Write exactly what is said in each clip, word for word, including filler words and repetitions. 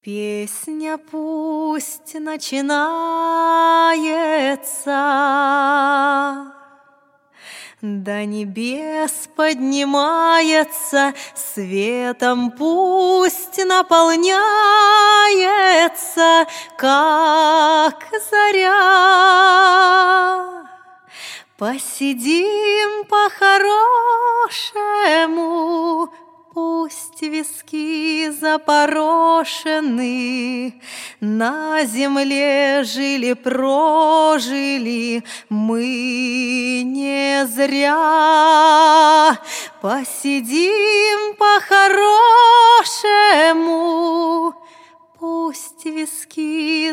Песня пусть начинается, до небес поднимается, светом пусть наполняется, как заря. Посидим по-хорошему, пусть виски запорошены. На земле жили-прожили мы не зря. Посидим по-хорошему, пусть виски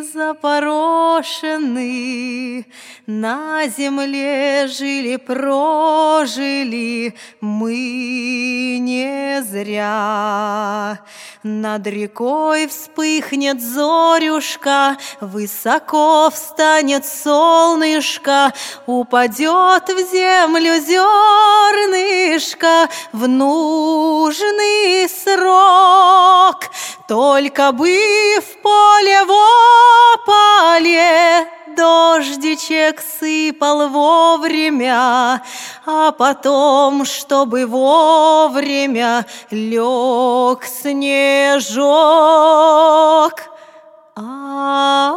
запорошены. На земле жили-прожили мы не зря. Над рекой вспыхнет зорюшка, высоко встанет солнышко, упадет в землю зернышко в нужный срок. Только бы в поле в ополе дождичек сыпал вовремя, а потом, чтобы вовремя лег снежок. А,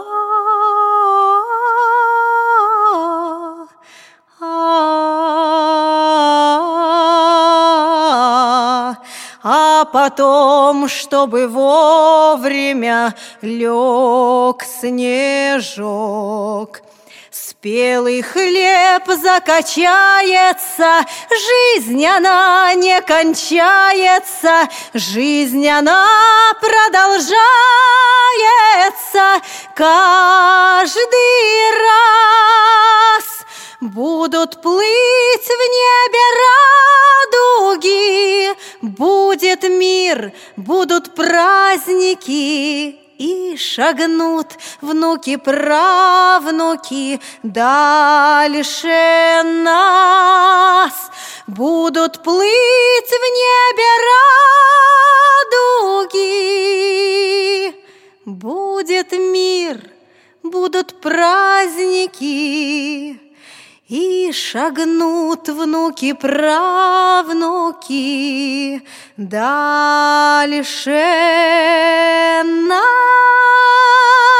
а потом, чтобы вовремя лег снежок. Спелый хлеб закачается, жизнь она не кончается, жизнь она продолжается каждый раз. Будут плыть в небе радуги, будет мир, будут праздники, и шагнут внуки-правнуки дальше нас. Будут плыть в небе радуги, будет мир, будут праздники, и шагнут внуки-правнуки дальше нас.